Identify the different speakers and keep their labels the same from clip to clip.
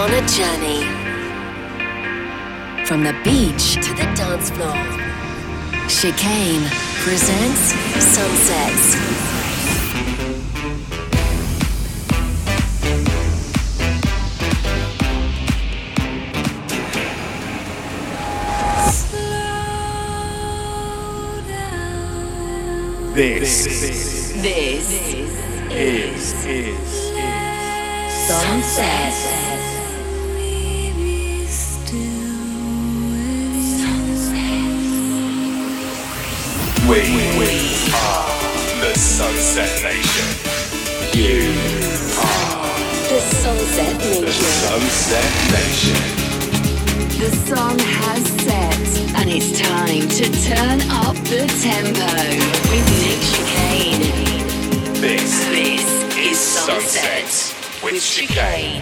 Speaker 1: on a journey. From the beach to the dance floor. Chicane presents Sunsets.
Speaker 2: This is
Speaker 1: Sunset.
Speaker 2: We are the Sunset Nation. You are
Speaker 1: The Sunset
Speaker 2: the
Speaker 1: Nation.
Speaker 2: Sunset Nation.
Speaker 1: The sun has set, and it's time to turn up the tempo with Nick Chicane.
Speaker 2: This
Speaker 1: is
Speaker 2: Sunset with Chicane.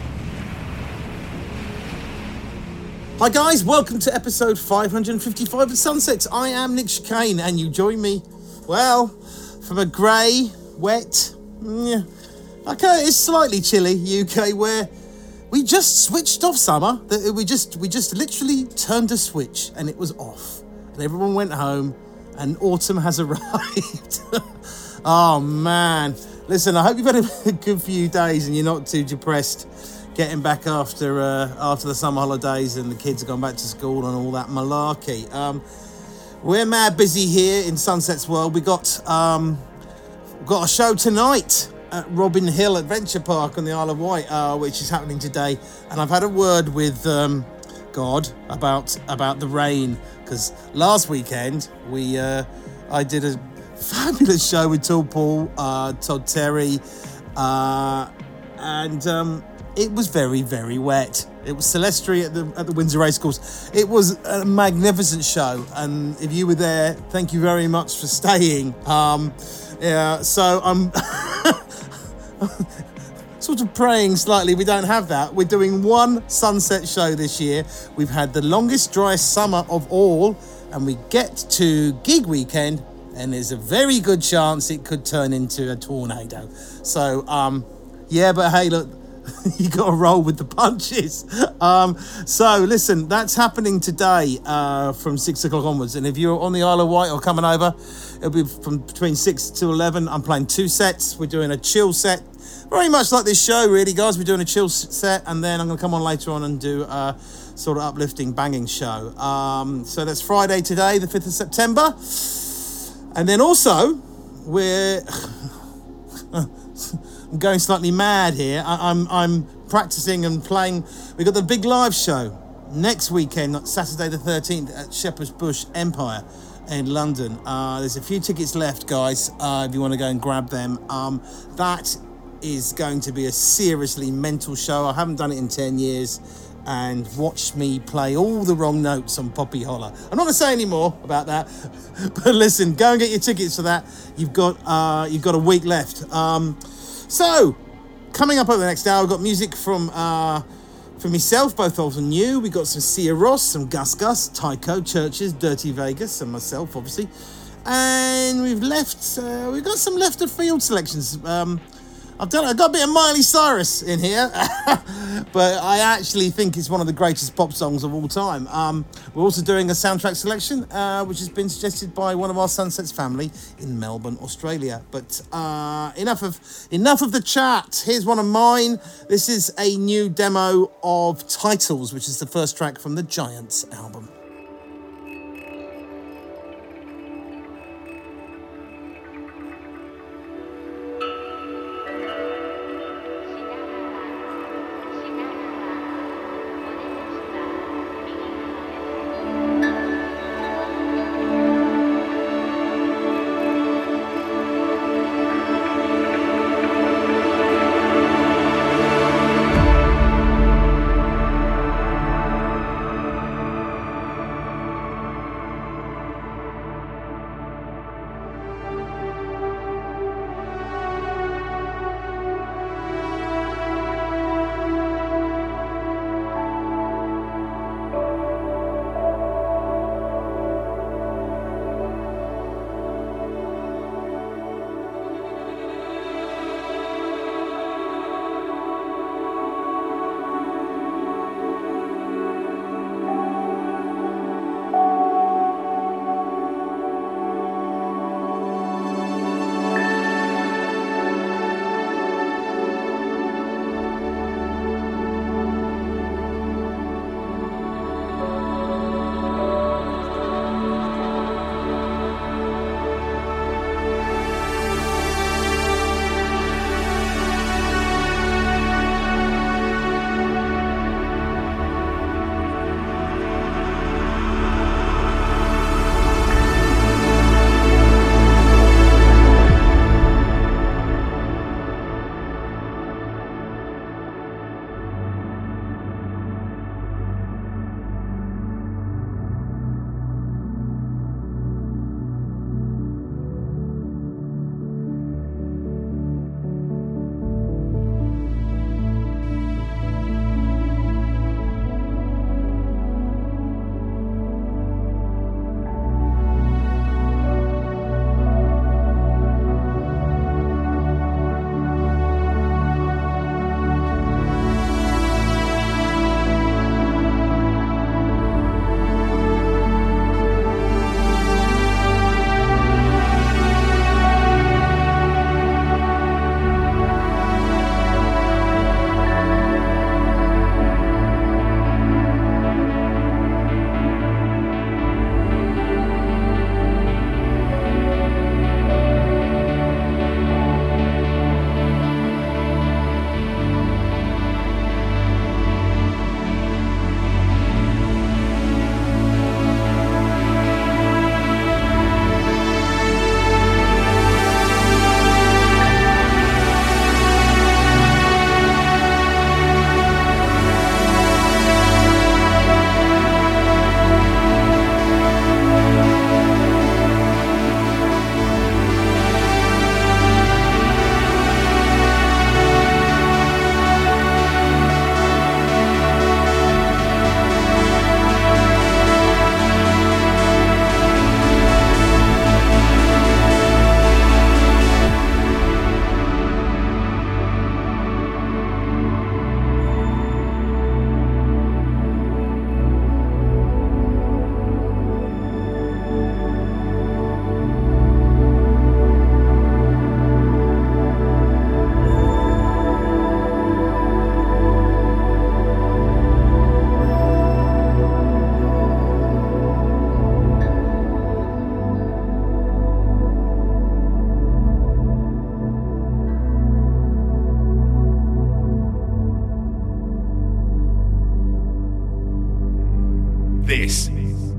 Speaker 3: Hi guys, welcome to episode 555 of Sunsets. I am Nick Chicane and you join me, well, from a grey, wet, okay, it's slightly chilly UK where we just switched off summer. We just literally turned a switch and it was off. And everyone went home and autumn has arrived. Oh man. Listen, I hope you've had a good few days and you're not too depressed getting back after the summer holidays and the kids have gone back to school and all that malarkey. We're mad busy here in Sunset's world. We've got a show tonight at Robin Hill Adventure Park on the Isle of Wight, which is happening today. And I've had a word with God about the rain, because last weekend I did a fabulous show with Tall Paul, Todd Terry, and it was very, very wet. It was Celestri at the Windsor Racecourse. It was a magnificent show, and if you were there, thank you very much for staying. So I'm sort of praying slightly we don't have that. We're doing one Sunset show this year. We've had the longest, driest summer of all, and we get to gig weekend, and there's a very good chance it could turn into a tornado. So, yeah, but hey, look, you got to roll with the punches. So listen, that's happening today from 6 o'clock onwards. And if you're on the Isle of Wight or coming over, it'll be from between 6 to 11. I'm playing 2 sets. We're doing a chill set, very much like this show, really, guys. We're doing a chill set, and then I'm going to come on later on and do a sort of uplifting, banging show. So that's Friday today, the 5th of September. And then also, we're... I'm going slightly mad here. I'm practicing and playing. We've got the big live show next weekend, Saturday the 13th at Shepherd's Bush Empire in London. There's a few tickets left, guys, if you want to go and grab them. That is going to be a seriously mental show. I haven't done it in 10 years. And watch me play all the wrong notes on Poppy Holler. I'm not going to say any more about that. But listen, go and get your tickets for that. You've got a week left. So, coming up over the next hour, we've got music from myself, both old and new. We've got some Sia Ross, some Gus Gus, Tycho, Churches, Dirty Vegas, and myself, obviously. And we've got some left of field selections. I've got a bit of Miley Cyrus in here, but I actually think it's one of the greatest pop songs of all time. We're also doing a soundtrack selection, which has been suggested by one of our Sunsets family in Melbourne, Australia. But enough of the chat. Here's one of mine. This is a new demo of Titles, which is the first track from the Giants album.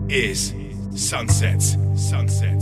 Speaker 2: is Sunset. Sunset.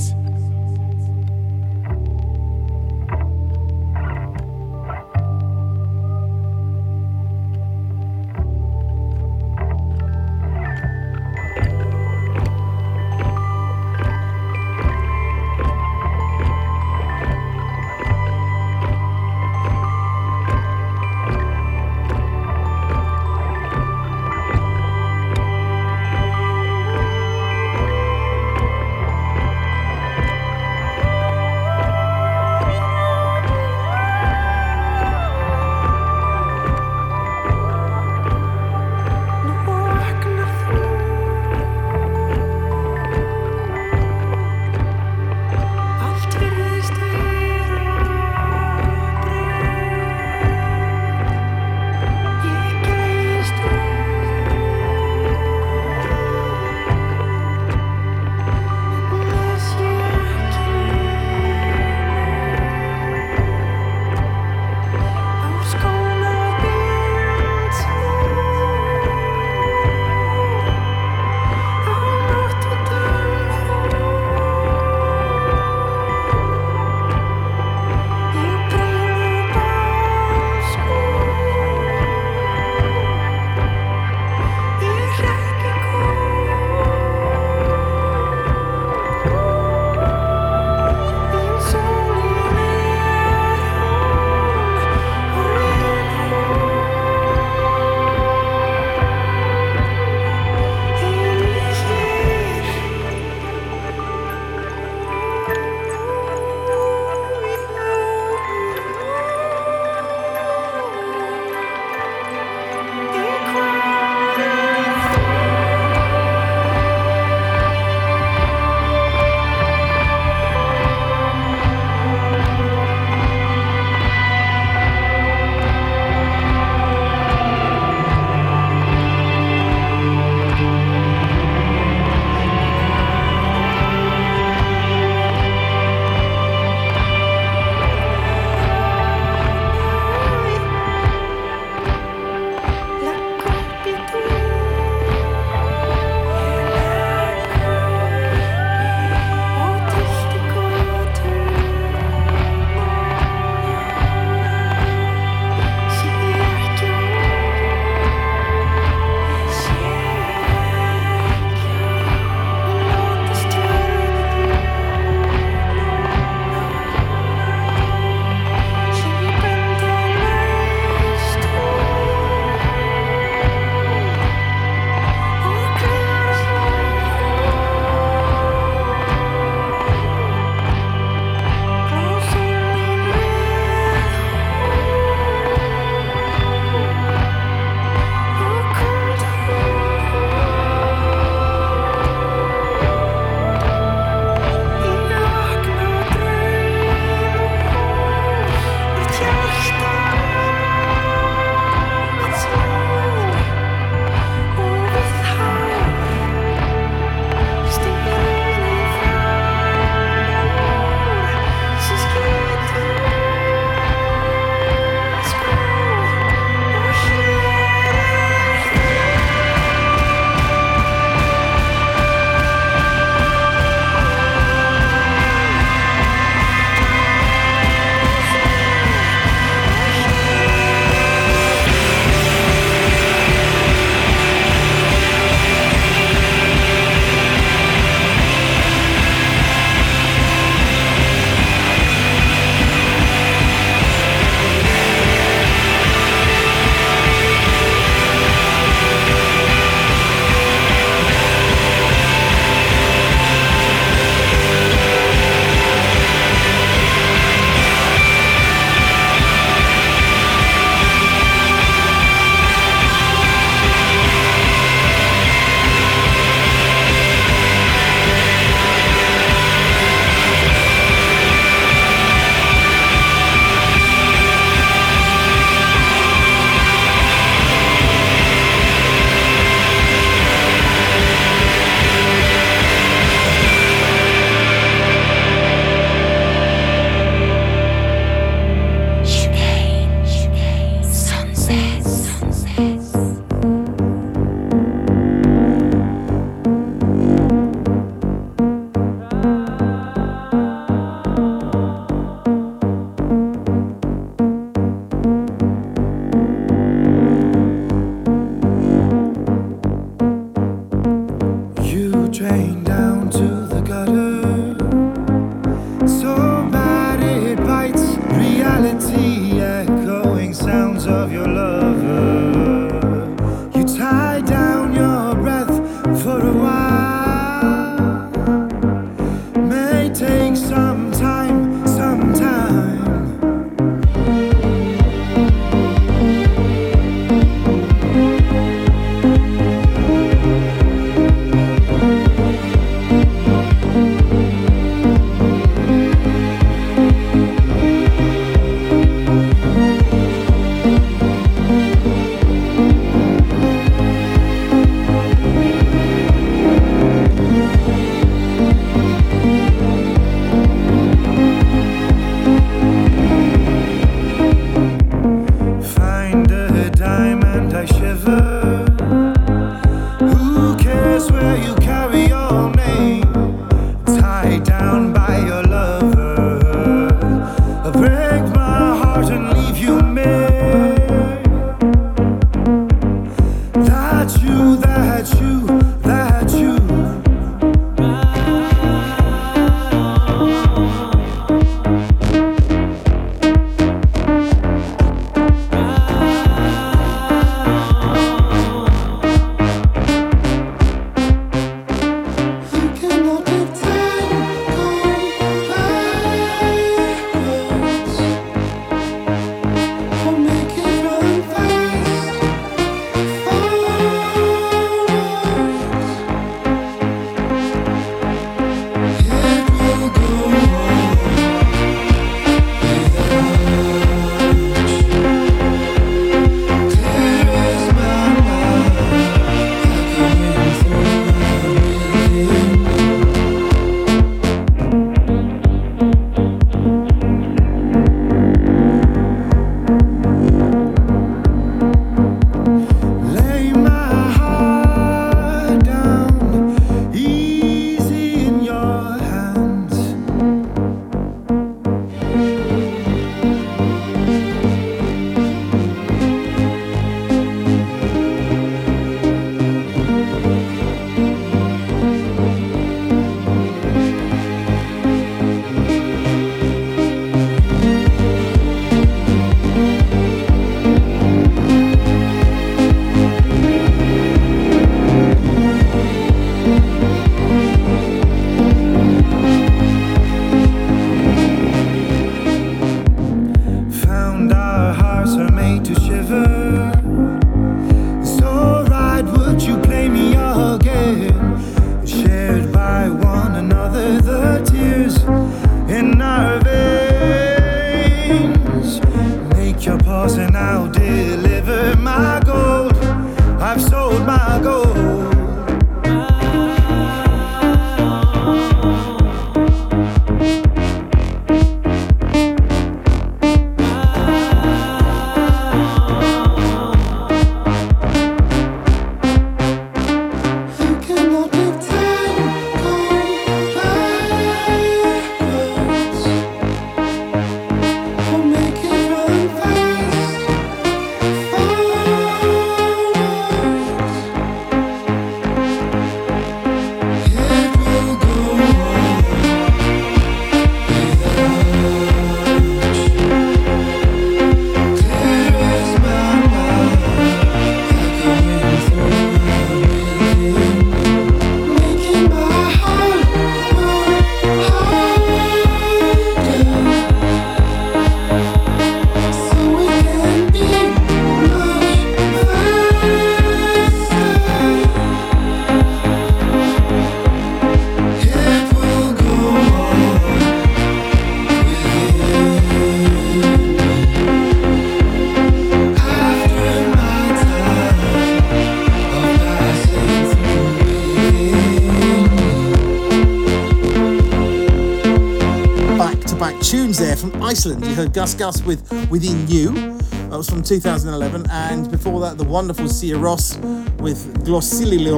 Speaker 3: from Iceland, you heard Gus Gus with Within You. That was from 2011. And before that, the wonderful Sia Ross with Glossilil,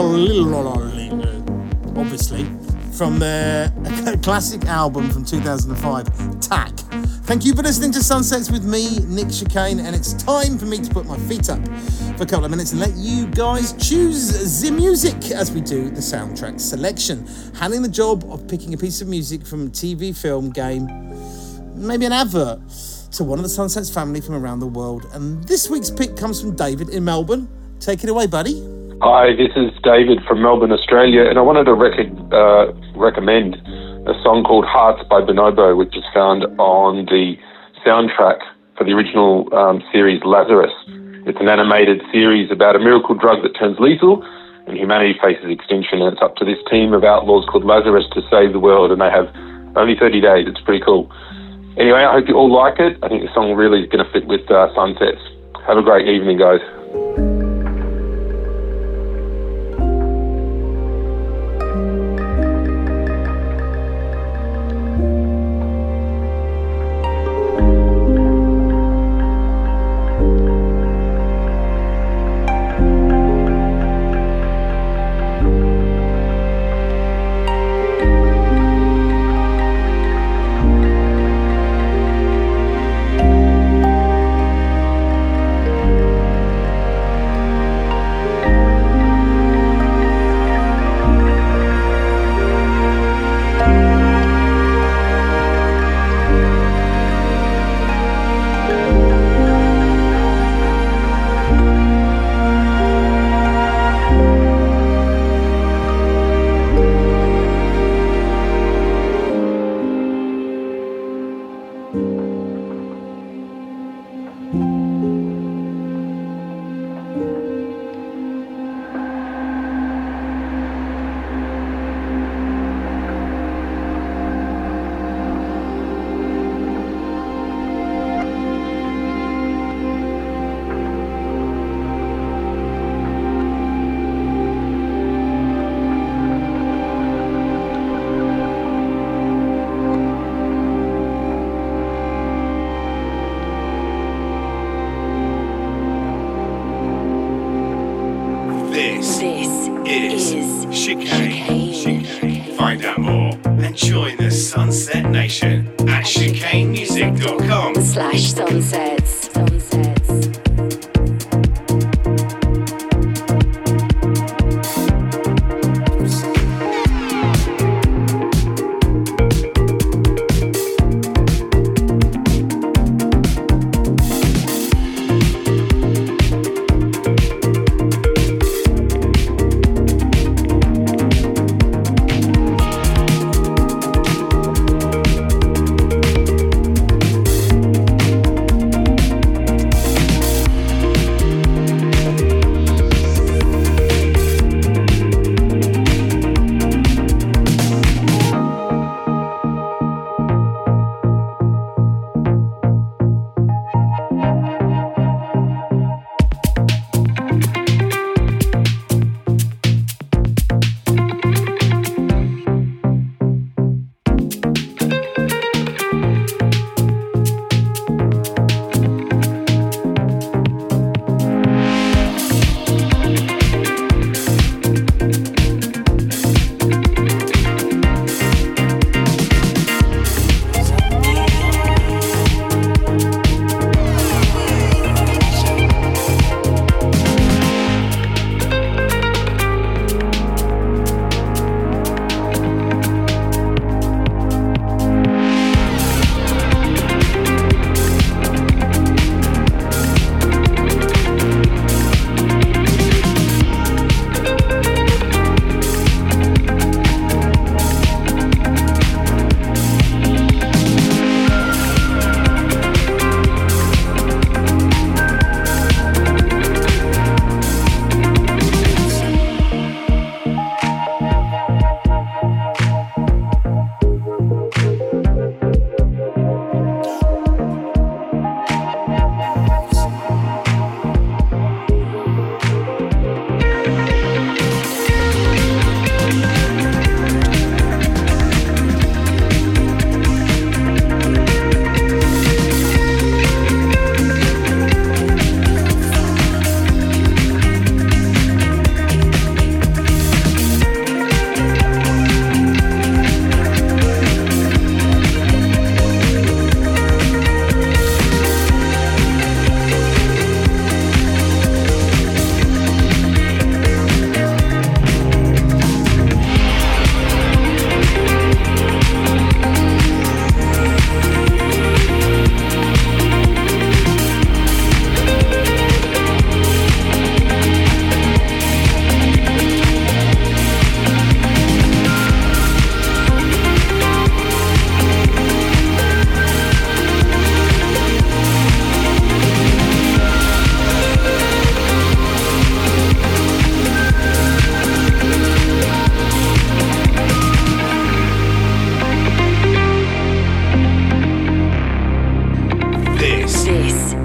Speaker 3: obviously, from their classic album from 2005, Tack. Thank you for listening to Sunsets with me, Nick Chicane, and it's time for me to put my feet up for a couple of minutes and let you guys choose the music as we do the soundtrack selection, handling the job of picking a piece of music from a TV, film, game, maybe an advert, to one of the Sunsets family from around the world. And this week's pick comes from David in Melbourne. Take it away, buddy.
Speaker 4: Hi, this is David from Melbourne, Australia, and I wanted to recommend a song called Hearts by Bonobo, which is found on the soundtrack for the original series Lazarus. It's an animated series about a miracle drug that turns lethal and humanity faces extinction, and it's up to this team of outlaws called Lazarus to save the world, and they have only 30 days. It's pretty cool. Anyway, I hope you all like it. I think the song really is going to fit with Sunsets. Have a great evening, guys.
Speaker 2: This is Chicane. Find out more and join the Sunset Nation at chicanemusic.com/sunsets.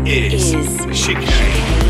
Speaker 2: is Chicane.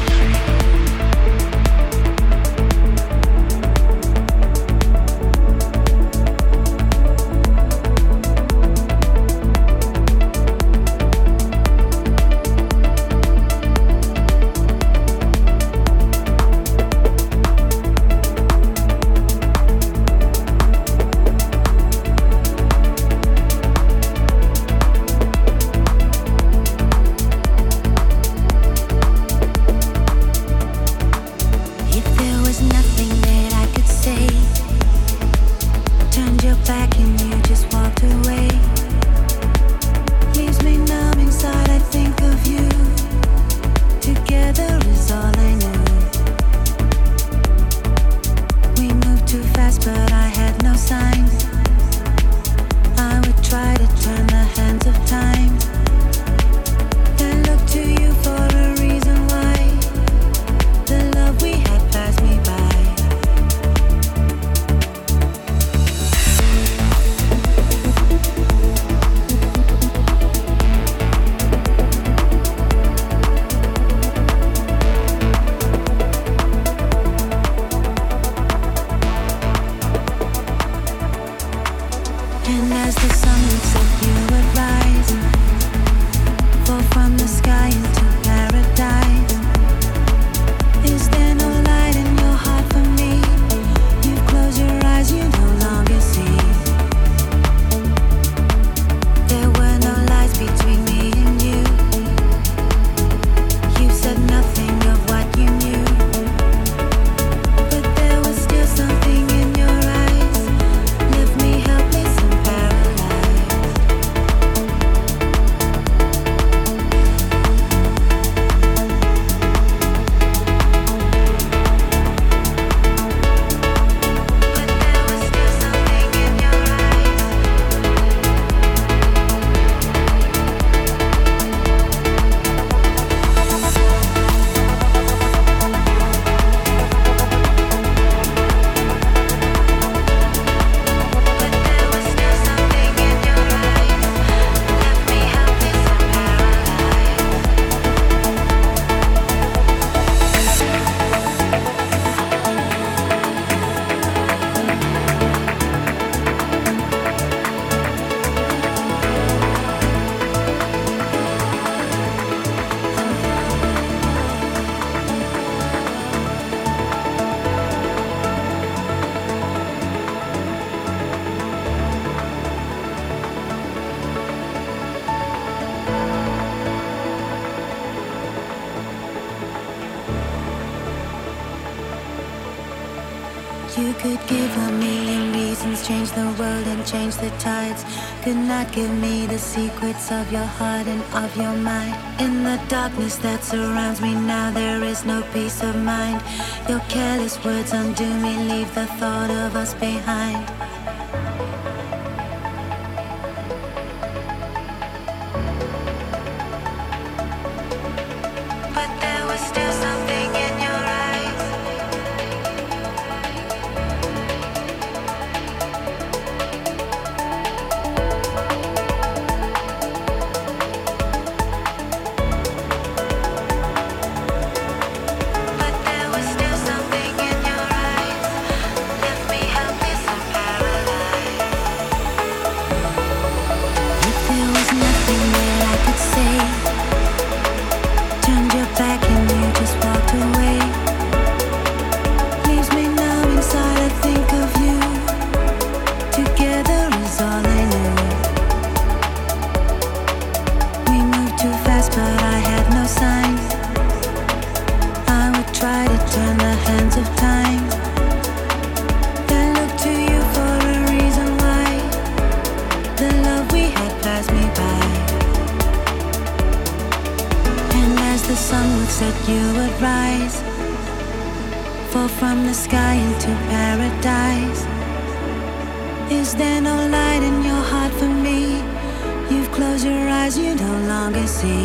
Speaker 5: You could give a million reasons, change the world and change the tides. Could not give me the secrets of your heart and of your mind. In the darkness that surrounds me now, there is no peace of mind. Your careless words undo me, leave the thought of us behind. But there was still something in your eyes. But there was still something in your eyes. Left me helpless and paralyzed. If there was nothing that I could say, turned your back and you just walked away. Leaves me numb inside, I think of you. Together is all I knew. We moved too fast, but I had no signs. I would try to turn the hands of time. Then look to you for a reason why the love we had passed me by. And as the sun would set, you would rise, fall from the sky into paradise. Is there no light in your heart for me? You've closed your eyes, you no longer see.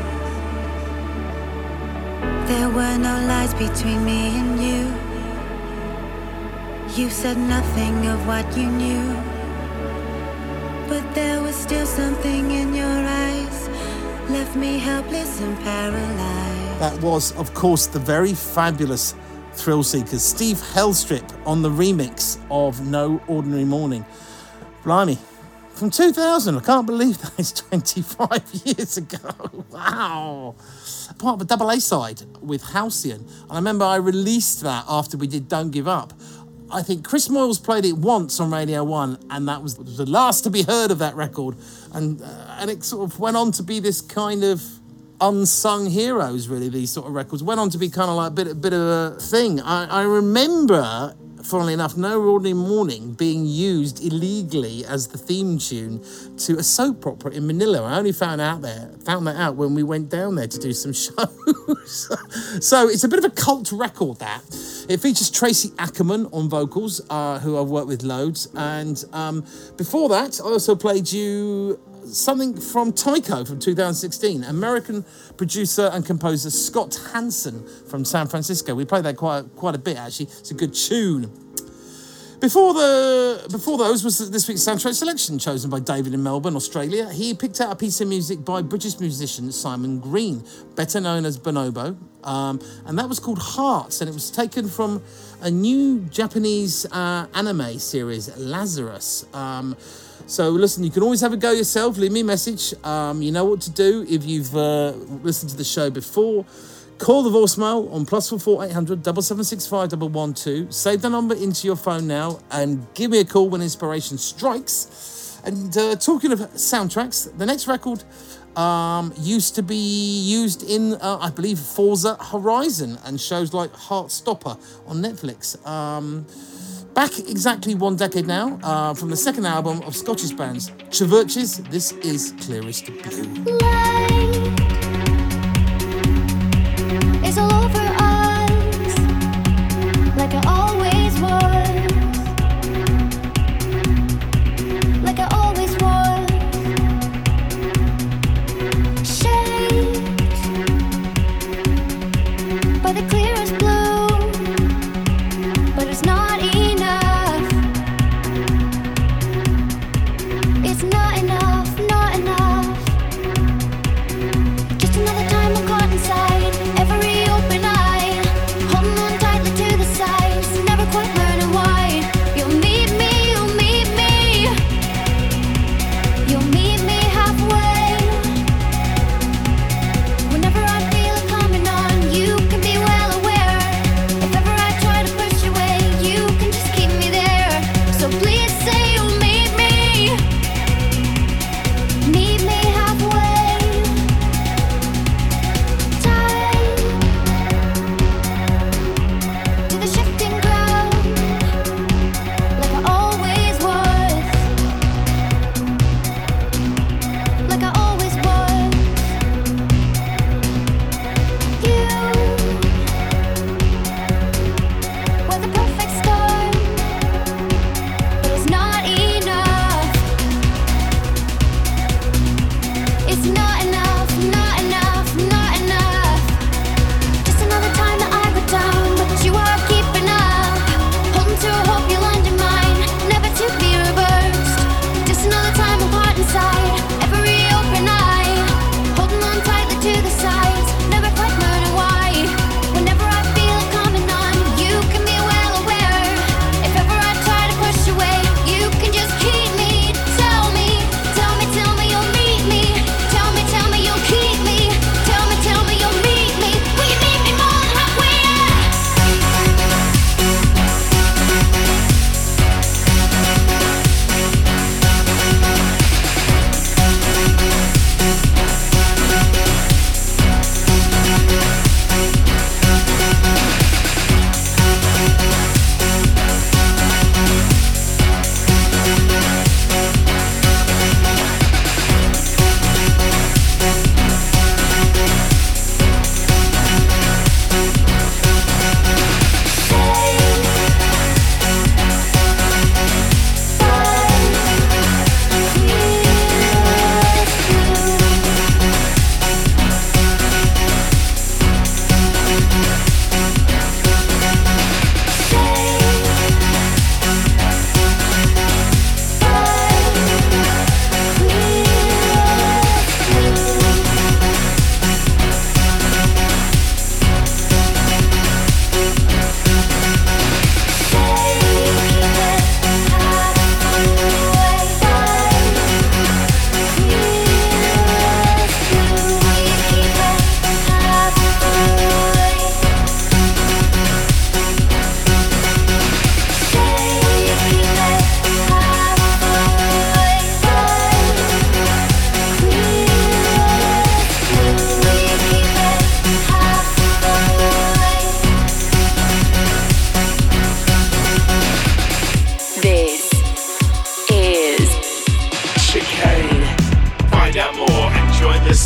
Speaker 5: There were no lies between me and you. You said nothing of what you knew. But there was still something in your eyes, left left me helpless and paralyzed.
Speaker 3: That was, of course, the very fabulous Thrill Seekers, Steve Hellstrip on the remix of No Ordinary Morning. Blimey. From 2000, I can't believe that it's 25 years ago. Wow. Part of a double A side with Halcyon. And I remember I released that after we did Don't Give Up. I think Chris Moyles played it once on Radio 1, and that was the last to be heard of that record. And it sort of went on to be this kind of unsung heroes, really, these sort of records. Went on to be kind of like a bit of a thing. I remember, funnily enough, No Ordinary Morning being used illegally as the theme tune to a soap opera in Manila. I only found that out when we went down there to do some shows. So it's a bit of a cult record, that. It features Tracy Ackerman on vocals, who I've worked with loads. And before that, I also played you something from Tycho from 2016, American producer and composer Scott Hansen from San Francisco. We played that quite a bit, actually. It's a good tune. Before those was this week's soundtrack selection, chosen by David in Melbourne, Australia. He picked out a piece of music by British musician Simon Green, better known as Bonobo, and that was called Hearts, and it was taken from a new Japanese anime series, Lazarus. So listen, you can always have a go yourself. Leave me a message. You know what to do if you've listened to the show before. Call the voicemail on +44 800 775 112. Save the number into your phone now and give me a call when inspiration strikes. And talking of soundtracks, the next record used to be used in, I believe, Forza Horizon and shows like Heartstopper on Netflix. Back exactly 1 decade now, from the second album of Scottish bands Chvrches, this is Clearest Blue.
Speaker 6: Light is all over us, like it always was, like it always was. Shaped by the clearest blue, but it's not enough. It's not enough, not enough.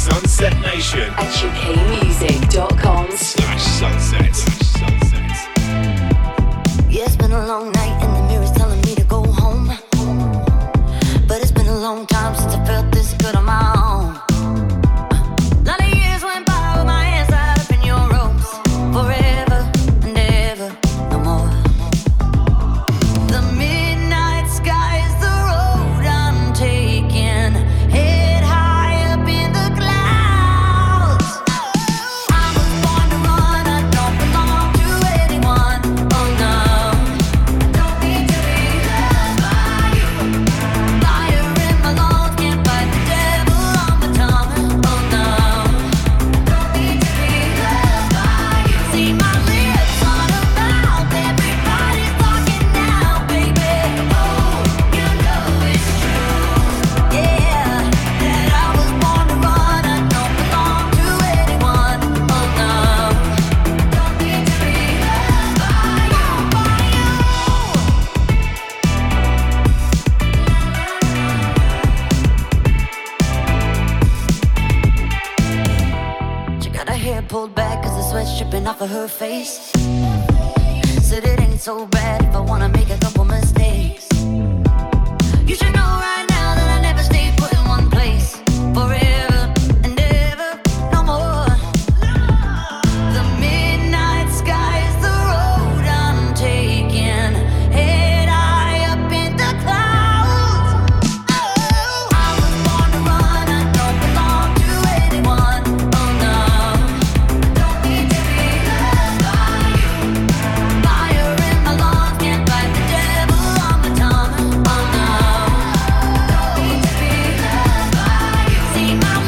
Speaker 2: Sunset Nation
Speaker 1: at
Speaker 2: chickanemusic.com/sunset.
Speaker 5: Yeah, it's been a long night and the mirror's telling me to go home. But it's been a long time since I felt this good on my own. Lot of years went by with my hands tied up in your ropes. Forever and ever, no more. The midnight sky is the road I'm taking. Head high up in the clouds. I was born to run, I don't belong to anyone. Oh no, don't need to be loved by you. Fire in my lungs, can't fight the devil on my tongue. Oh no, don't need to be loved by you. See my lips on a mouth, everybody's talking now, baby. Oh, you know it's true. Yeah, that I was born to run, I don't belong to anyone. Oh no, don't need to be loved by you. She got her hair pulled back cause the sweat's dripping off of her face. Said it ain't so bad if I wanna make a couple mistakes. You should know right now that I never stay put in one place. Forever and ever, no more. The midnight sky is the road I'm taking. Head high up in the clouds. Oh, I was born to run, I don't belong to anyone. Oh no, don't need to be loved by you. Fire in my lungs, can't fight the devil on my tongue. Oh no, don't need to be loved by you. See my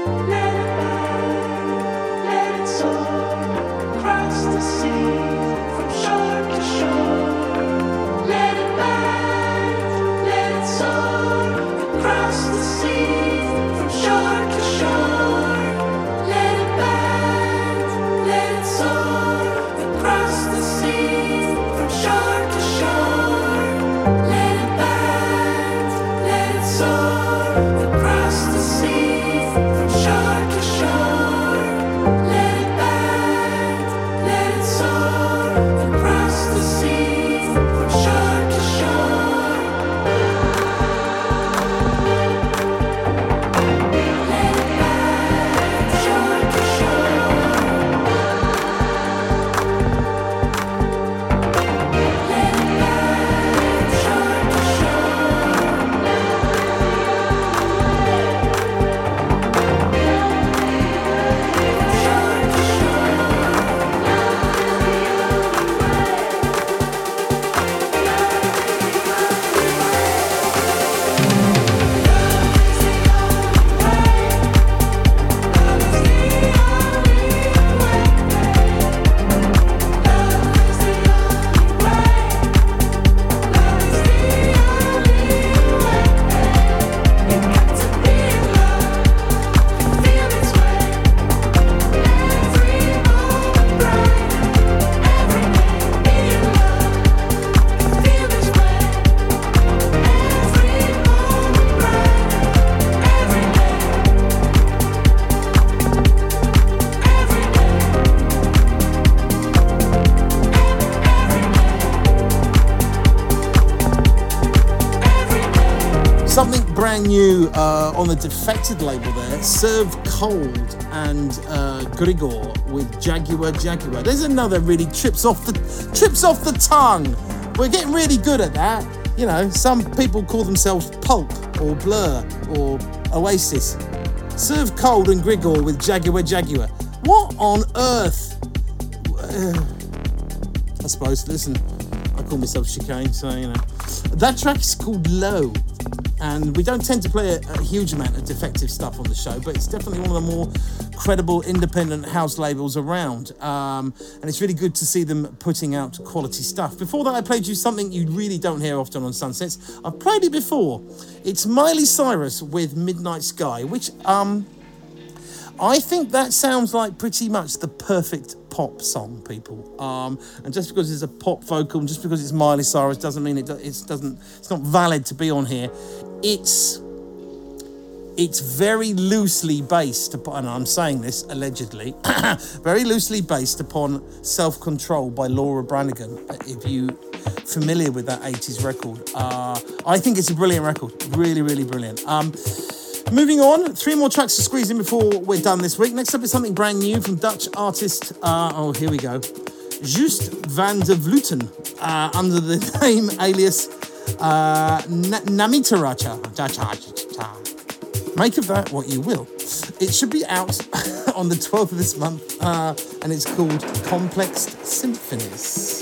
Speaker 3: Something brand new on the Defected label there, Serve Cold and Grigor with Jaguar. There's another really trips off the tongue. We're getting really good at that. You know, some people call themselves Pulp or Blur or Oasis. Serve Cold and Grigor with Jaguar. What on earth? I suppose, listen, I call myself Chicane, so, you know. That track is called Low. And we don't tend to play a huge amount of Defective stuff on the show, but it's definitely one of the more credible independent house labels around. And it's really good to see them putting out quality stuff. Before that, I played you something you really don't hear often on Sunsets. I've played it before. It's Miley Cyrus with Midnight Sky, which I think that sounds like pretty much the perfect pop song, people. And just because it's a pop vocal, and just because it's Miley Cyrus, doesn't mean it's not valid to be on here. It's very loosely based upon, and I'm saying this allegedly, very loosely based upon Self-Control by Laura Branigan. If you familiar with that 80s record, I think it's a brilliant record. Really, really brilliant. Moving on, 3 more tracks to squeeze in before we're done this week. Next up is something brand new from Dutch artist, here we go, Just van der Vluten, under the name alias Namitaracha. Make of that what you will. It should be out on the 12th of this month, and it's called Complex Symphonies.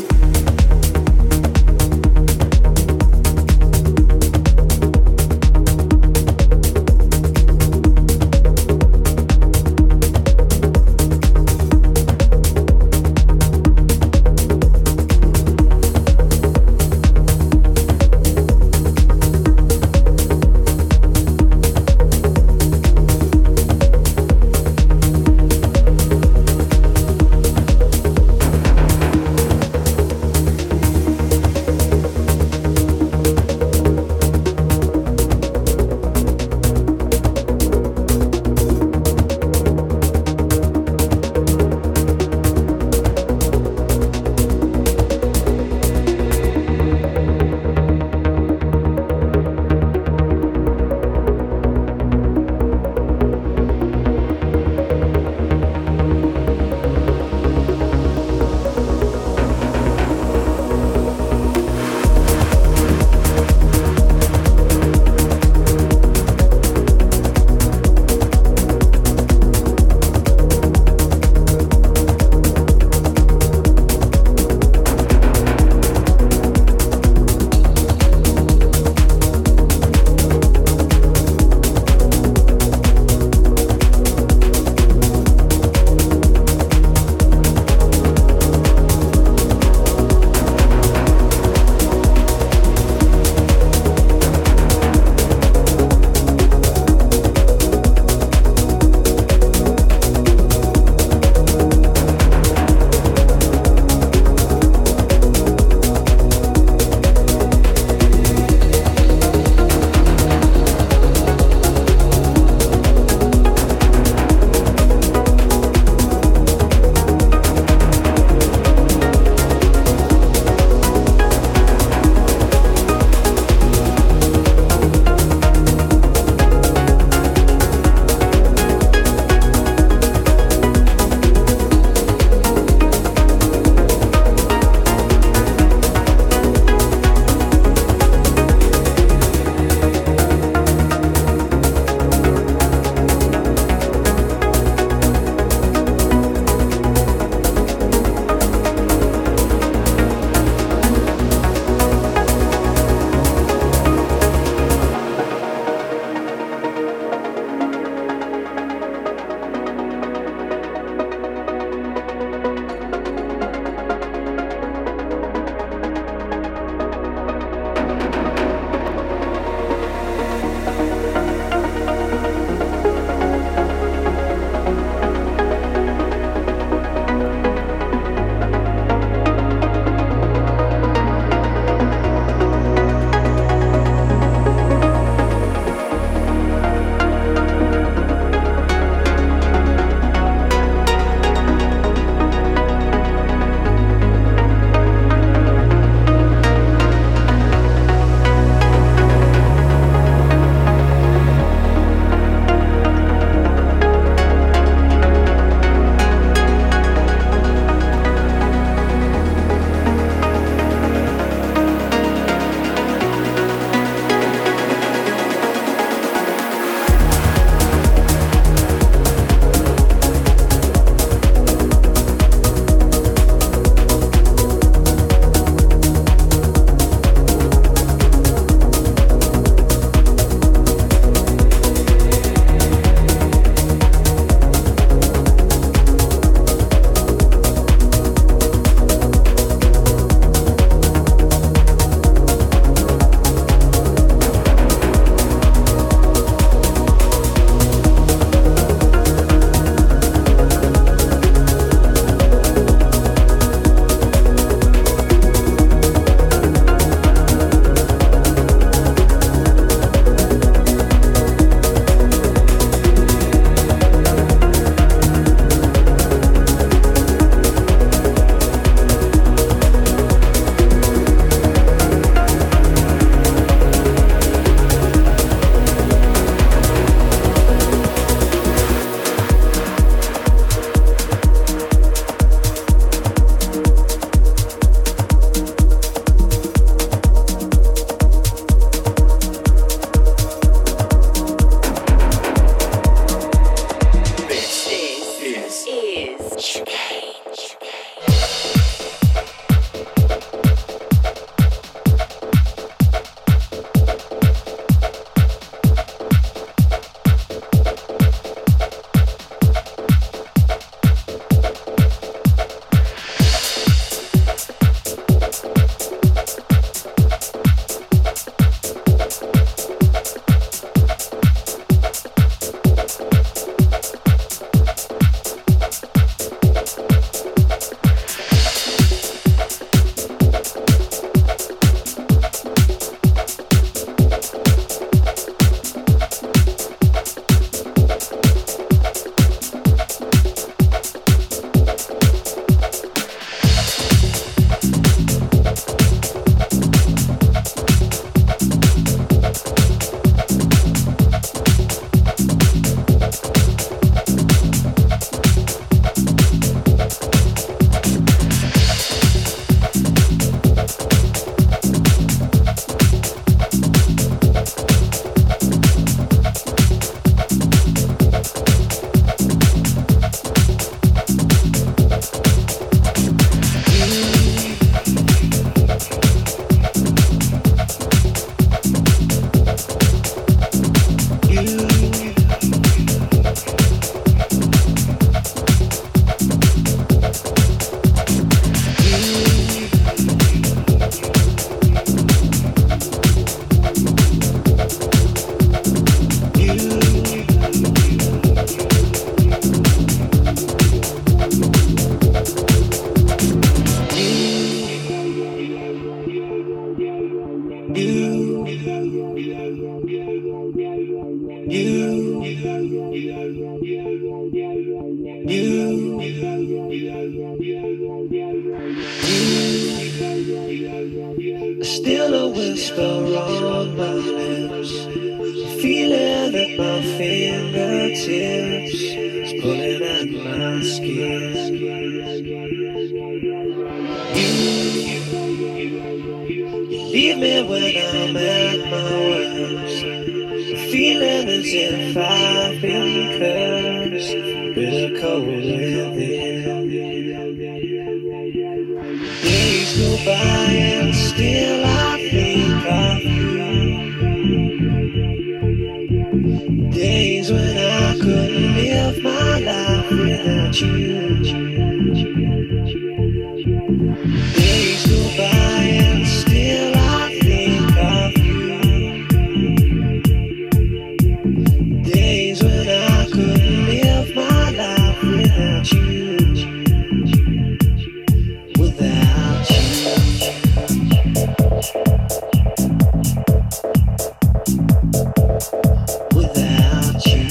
Speaker 7: Still a whisper on my lips, feeling that my fingertips is pulling at my skin. You leave me when I'm at my worst, feeling as if I've been cursed, bitter cold within. Days go by and still I think of you. Days when I couldn't live my life without you. Days go by and still I think of you. Days when I couldn't live my life without you. Without you. Without you.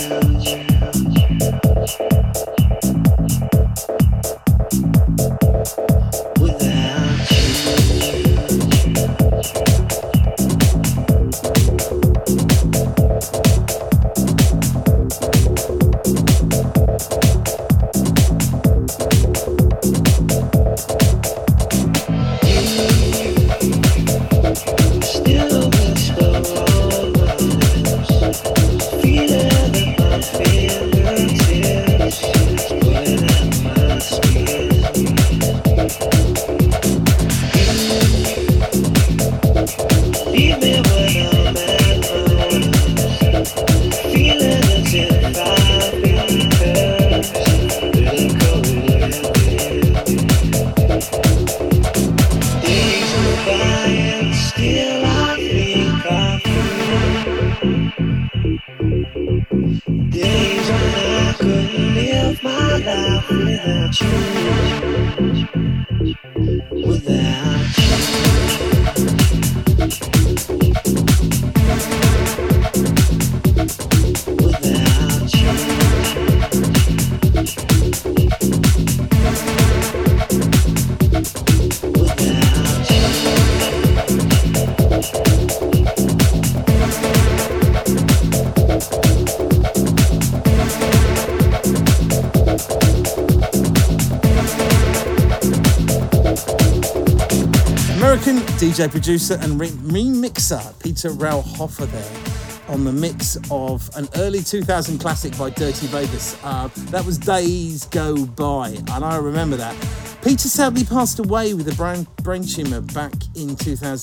Speaker 3: DJ producer and remixer Peter Rauhofer there on the mix of an early 2000 classic by Dirty Vegas. That was Days Go By, and I remember that. Peter sadly passed away with a brain tumour back in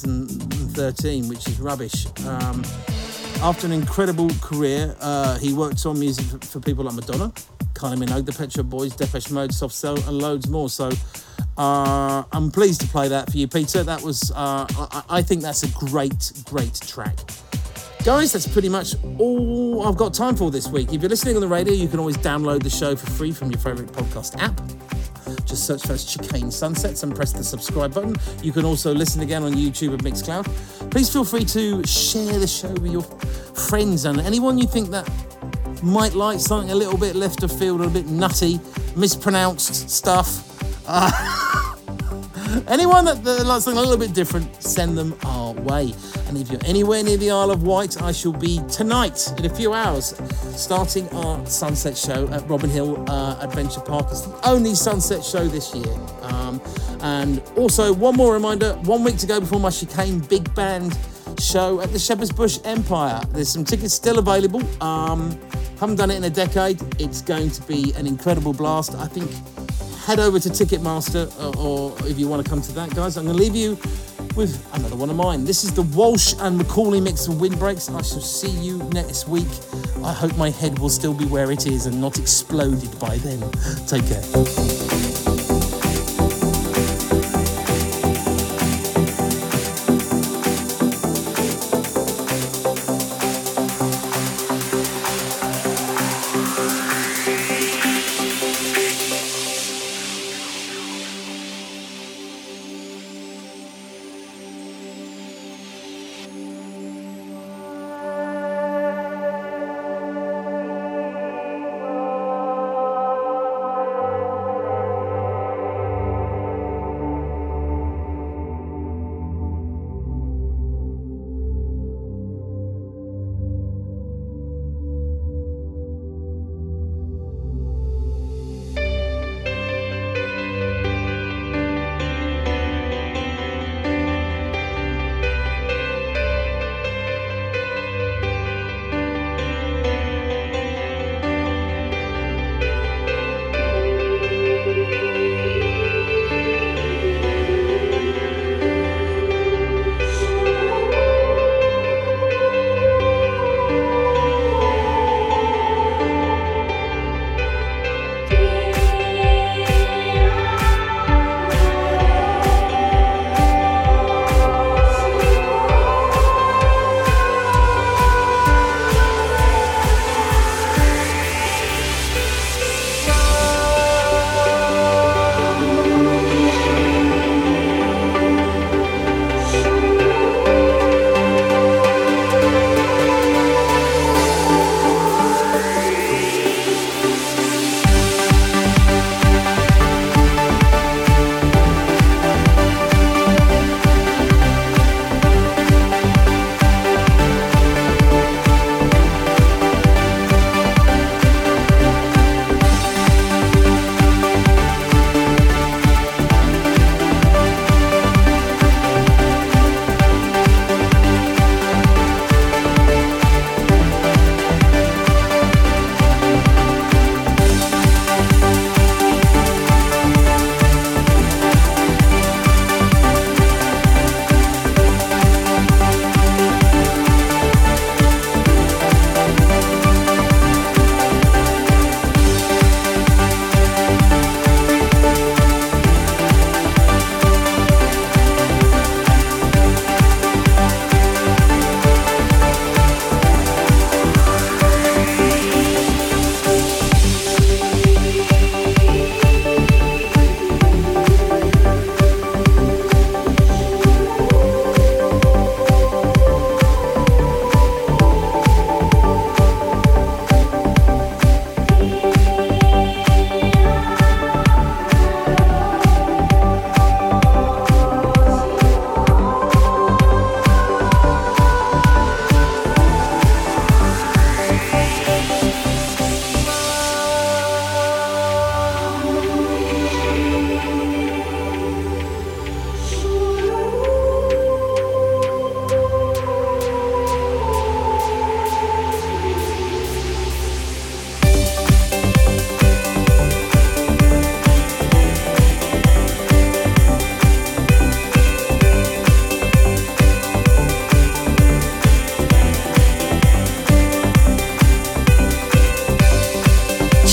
Speaker 3: 2013, which is rubbish. After an incredible career, he worked on music for people like Madonna, Kylie Minogue, the Pet Shop Boys, Depeche Mode, Soft Cell, and loads more. So I'm pleased to play that for you, Peter. That was, I think that's a great track. Guys, that's pretty much all I've got time for this week. If you're listening on the radio, you can always download the show for free from your favourite podcast app. Just search for Chicane Sunsets and press the subscribe button. You can also listen again on YouTube and Mixcloud. Please feel free to share the show with your friends and anyone you think that might like something a little bit left of field or a bit nutty, mispronounced stuff. Anyone that likes something a little bit different, send them our way. And if you're anywhere near the Isle of Wight, I shall be tonight in a few hours starting our sunset show at Robin Hill Adventure Park. It's the only sunset show this year. And also, one more reminder, 1 week to go before my Chicane Big Band show at the Shepherd's Bush Empire. There's some tickets still available. Haven't done it in a decade. It's going to be an incredible blast. I think head over to Ticketmaster or if you want to come to that, guys. I'm going to leave you with another one of mine. This is the Walsh and Macaulay mix of Windbreaks. I shall see you next week. I hope my head will still be where it is and not exploded by then. Take care.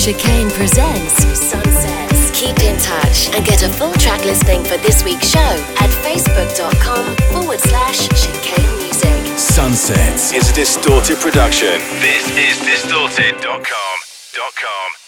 Speaker 1: Chicane presents Sunsets. Keep in touch and get a full track listing for this week's show at facebook.com/Chicane Music.
Speaker 2: Sunsets is a Distorted production. This is distorted.com.